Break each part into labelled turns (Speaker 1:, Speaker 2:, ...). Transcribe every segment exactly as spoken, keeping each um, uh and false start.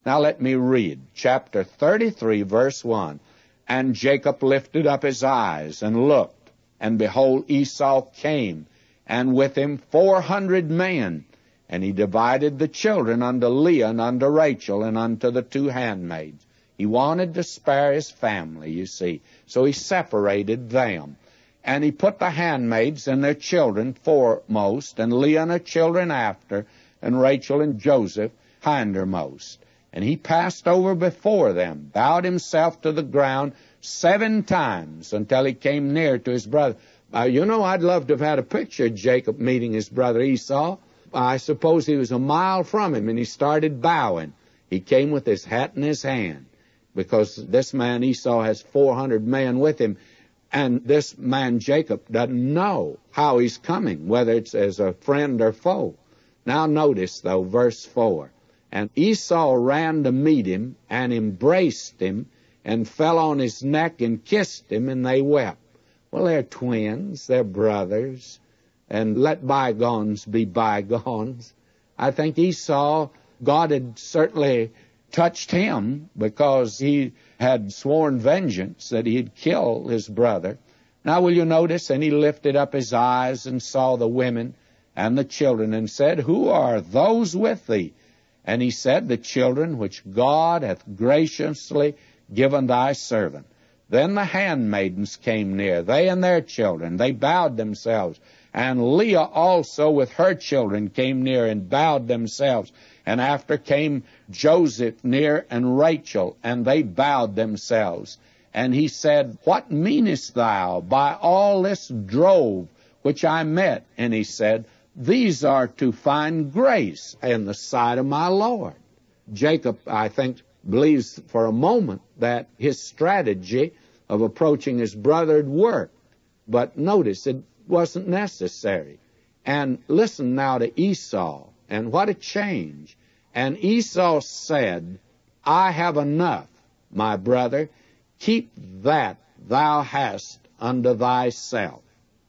Speaker 1: Now let me read chapter thirty-three, verse one. And Jacob lifted up his eyes and looked, and behold, Esau came, and with him four hundred men. And he divided the children unto Leah and unto Rachel and unto the two handmaids. He wanted to spare his family, you see, so he separated them. And he put the handmaids and their children foremost, and Leah and her children after, and Rachel and Joseph hindermost. And he passed over before them, bowed himself to the ground seven times until he came near to his brother. Uh, you know, I'd love to have had a picture of Jacob meeting his brother Esau. I suppose he was a mile from him, and he started bowing. He came with his hat in his hand, because this man Esau has four hundred men with him, and this man Jacob doesn't know how he's coming, whether it's as a friend or foe. Now notice, though, verse four. And Esau ran to meet him, and embraced him, and fell on his neck, and kissed him, and they wept. Well, they're twins, they're brothers, and let bygones be bygones. I think Esau, God had certainly touched him, because he had sworn vengeance that he'd kill his brother. Now will you notice, and he lifted up his eyes, and saw the women and the children, and said, Who are those with thee? And he said, The children which God hath graciously given thy servant. Then the handmaidens came near, they and their children. They bowed themselves. And Leah also with her children came near and bowed themselves. And after came Joseph near and Rachel, and they bowed themselves. And he said, What meanest thou by all this drove which I met? And he said, These are to find grace in the sight of my Lord. Jacob, I think, believes for a moment that his strategy of approaching his brother had worked. But notice, it wasn't necessary. And listen now to Esau, and what a change. And Esau said, I have enough, my brother. Keep that thou hast unto thyself.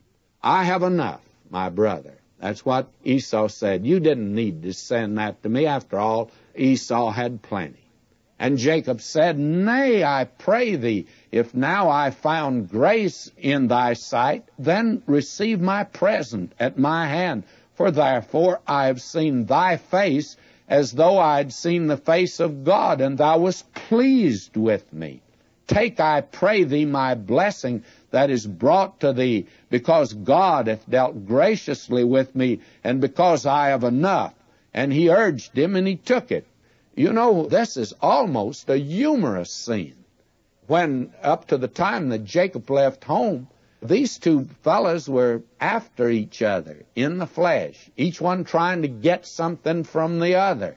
Speaker 1: I have enough, my brother. That's what Esau said. You didn't need to send that to me. After all, Esau had plenty. And Jacob said, Nay, I pray thee, if now I found grace in thy sight, then receive my present at my hand. For therefore I have seen thy face, as though I had seen the face of God, and thou wast pleased with me. Take, I pray thee, my blessing that is brought to thee, because God hath dealt graciously with me, and because I have enough. And he urged him, and he took it. You know, this is almost a humorous scene. When, up to the time that Jacob left home, these two fellows were after each other in the flesh, each one trying to get something from the other,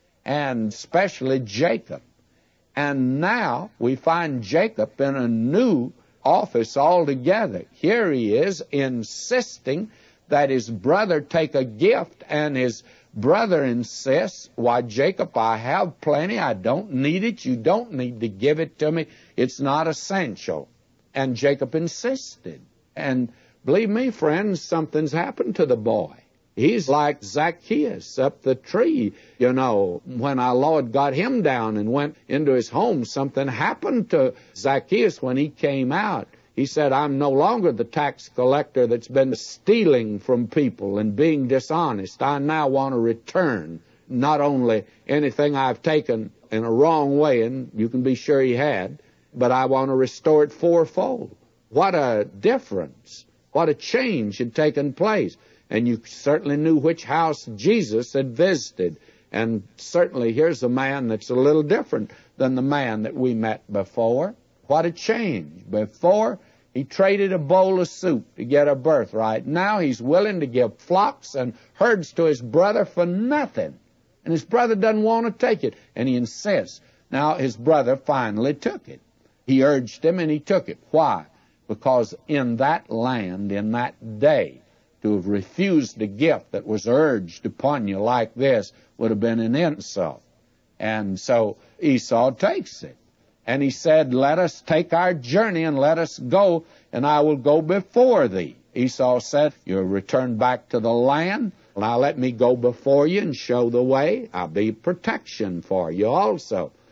Speaker 1: and especially Jacob. And now we find Jacob in a new office altogether. Here he is insisting that his brother take a gift, and his brother insists, Why, Jacob, I have plenty. I don't need it. You don't need to give it to me. It's not essential. And Jacob insisted. And believe me, friends, something's happened to the boy. He's like Zacchaeus up the tree. You know, when our Lord got him down and went into his home, something happened to Zacchaeus when he came out. He said, I'm no longer the tax collector that's been stealing from people and being dishonest. I now want to return not only anything I've taken in a wrong way, and you can be sure he had, but I want to restore it fourfold. What a difference. What a change had taken place. And you certainly knew which house Jesus had visited. And certainly here's a man that's a little different than the man that we met before. What a change. Before, he traded a bowl of soup to get a birthright. Now he's willing to give flocks and herds to his brother for nothing. And his brother doesn't want to take it. And he insists. Now his brother finally took it. He urged him and he took it. Why? Because in that land, in that day, to have refused a gift that was urged upon you like this would have been an insult. And so Esau takes it. And he said, Let us take our journey and let us go, and I will go before thee. Esau said, You'll return back to the land. Now let me go before you and show the way. I'll be protection for you also.